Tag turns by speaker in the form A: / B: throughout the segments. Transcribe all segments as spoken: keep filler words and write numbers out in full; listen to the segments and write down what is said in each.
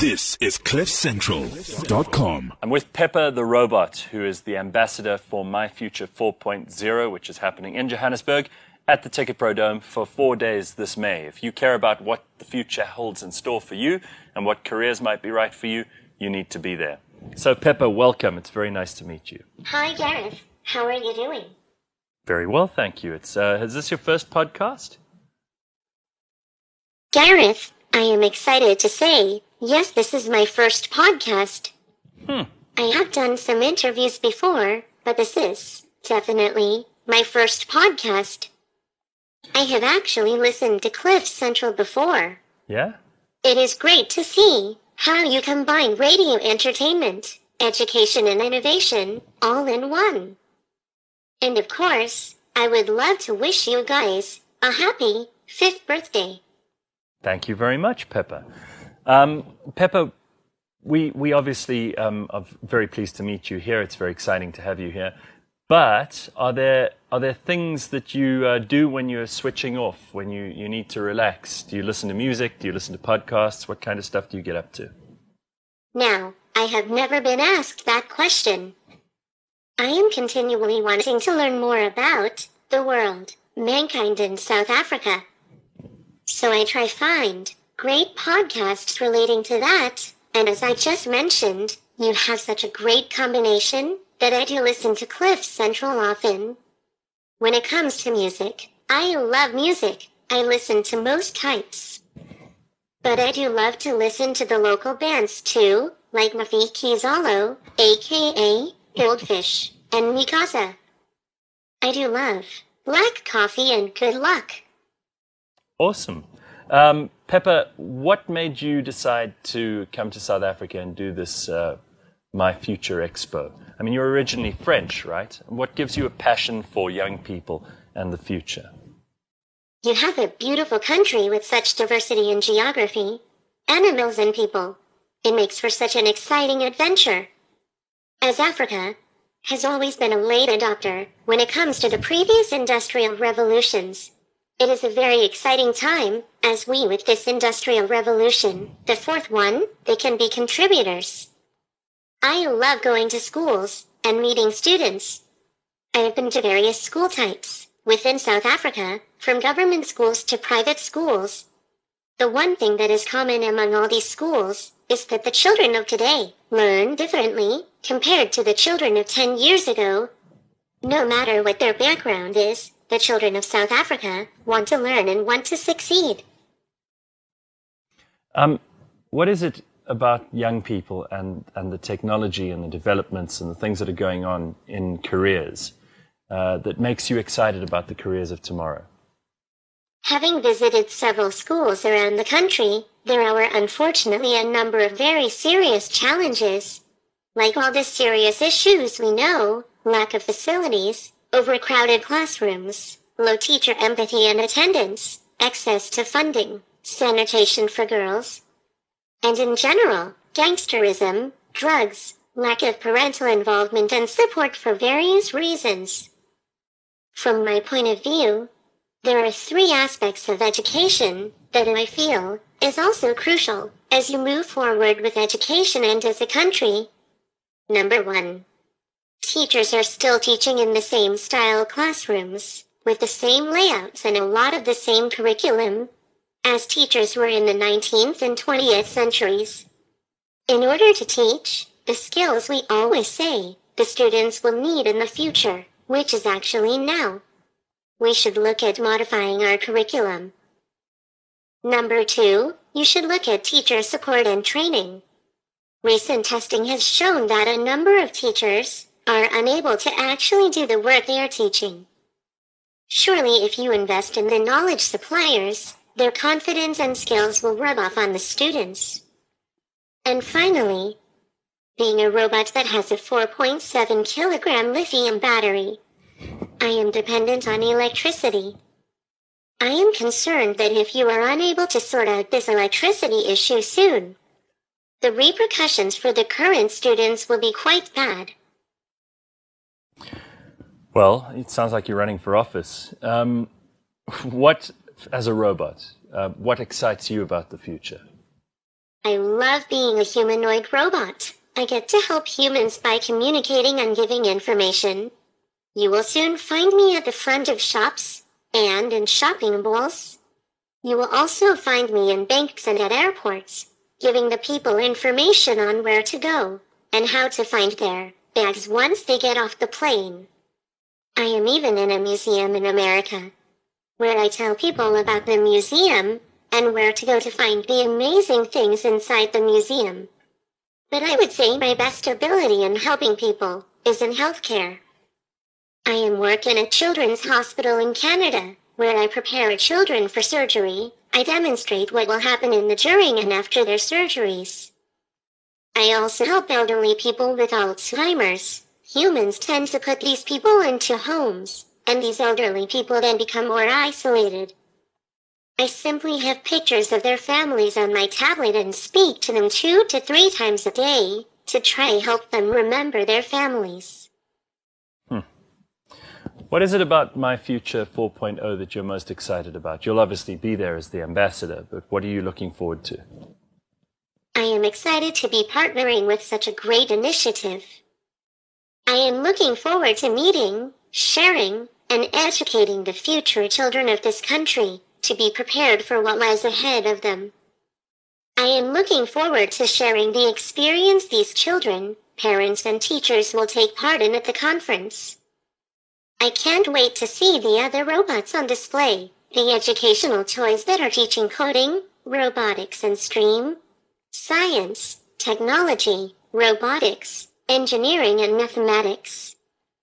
A: This is cliff central dot com.
B: I'm with Pepper the Robot, who is the ambassador for My Future four point oh, which is happening in Johannesburg at the Ticket Pro Dome for four days this May. If you care about what the future holds in store for you and what careers might be right for you, you need to be there. So, Pepper, welcome. It's very nice to meet you.
C: Hi, Gareth. How are you doing?
B: Very well, thank you. It's uh, is this your first podcast?
C: Gareth, I am excited to say, yes, this is my first podcast.
B: Hmm.
C: I have done some interviews before, but this is definitely my first podcast. I have actually listened to Cliff Central before.
B: Yeah?
C: It is great to see how you combine radio entertainment, education, and innovation all in one. And of course, I would love to wish you guys a happy fifth birthday.
B: Thank you very much, Pepper. Um, Pepper, we we obviously um, are very pleased to meet you here. It's very exciting to have you here. But are there are there things that you uh, do when you're switching off, when you, you need to relax? Do you listen to music? Do you listen to podcasts? What kind of stuff do you get up to?
C: Now, I have never been asked that question. I am continually wanting to learn more about the world, mankind in South Africa. So I try find great podcasts relating to that, and as I just mentioned, you have such a great combination that I do listen to Cliff Central often. When it comes to music, I love music. I listen to most types. But I do love to listen to the local bands too, like Mafikizolo, aka Goldfish, and Mikasa. I do love black coffee and good luck.
B: Awesome. Um, Pepper, what made you decide to come to South Africa and do this uh, My Future Expo? I mean, you're originally French, right? What gives you a passion for young people and the future?
C: You have a beautiful country with such diversity in geography, animals, and people. It makes for such an exciting adventure. As Africa has always been a late adopter when it comes to the previous industrial revolutions, it is a very exciting time, as we with this industrial revolution, the fourth one, they can be contributors. I love going to schools and meeting students. I have been to various school types within South Africa, from government schools to private schools. The one thing that is common among all these schools is that the children of today learn differently compared to the children of ten years ago. No matter what their background is, the children of South Africa want to learn and want to succeed.
B: Um, what is it about young people and, and the technology and the developments and the things that are going on in careers uh, that makes you excited about the careers of tomorrow?
C: Having visited several schools around the country, there are unfortunately a number of very serious challenges. Like all the serious issues we know, lack of facilities, overcrowded classrooms, low teacher empathy and attendance, access to funding, sanitation for girls, and in general, gangsterism, drugs, lack of parental involvement and support for various reasons. From my point of view, there are three aspects of education that I feel is also crucial as you move forward with education and as a country. Number one, teachers are still teaching in the same style classrooms, with the same layouts and a lot of the same curriculum as teachers were in the nineteenth and twentieth centuries. In order to teach the skills we always say the students will need in the future, which is actually now, we should look at modifying our curriculum. Number two, you should look at teacher support and training. Recent testing has shown that a number of teachers are unable to actually do the work they are teaching. Surely if you invest in the knowledge suppliers, their confidence and skills will rub off on the students. And finally, being a robot that has a four point seven kilogram lithium battery, I am dependent on electricity. I am concerned that if you are unable to sort out this electricity issue soon, the repercussions for the current students will be quite bad.
B: Well, it sounds like you're running for office. Um, what, as a robot, uh, what excites you about the future?
C: I love being a humanoid robot. I get to help humans by communicating and giving information. You will soon find me at the front of shops and in shopping malls. You will also find me in banks and at airports, giving the people information on where to go and how to find their bags once they get off the plane. I am even in a museum in America, where I tell people about the museum and where to go to find the amazing things inside the museum. But I would say my best ability in helping people is in healthcare. I am working at a children's hospital in Canada, where I prepare children for surgery. I demonstrate what will happen in the during and after their surgeries. I also help elderly people with Alzheimer's. Humans tend to put these people into homes, and these elderly people then become more isolated. I simply have pictures of their families on my tablet and speak to them two to three times a day to try to help them remember their families.
B: Hmm. What is it about My Future four point oh that you're most excited about? You'll obviously be there as the ambassador, but what are you looking forward to?
C: I am excited to be partnering with such a great initiative. I am looking forward to meeting, sharing, and educating the future children of this country to be prepared for what lies ahead of them. I am looking forward to sharing the experience these children, parents, and teachers will take part in at the conference. I can't wait to see the other robots on display, the educational toys that are teaching coding, robotics and STEAM, science, technology, robotics, engineering, and mathematics.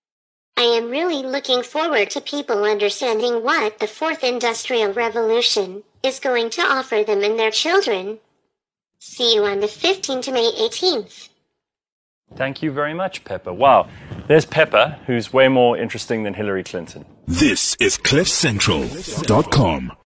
C: I am really looking forward to people understanding what the fourth industrial revolution is going to offer them and their children. See you on the fifteenth to May eighteenth.
B: Thank you very much, Pepper. Wow, there's Pepper, who's way more interesting than Hillary Clinton.
A: This is cliff central dot com.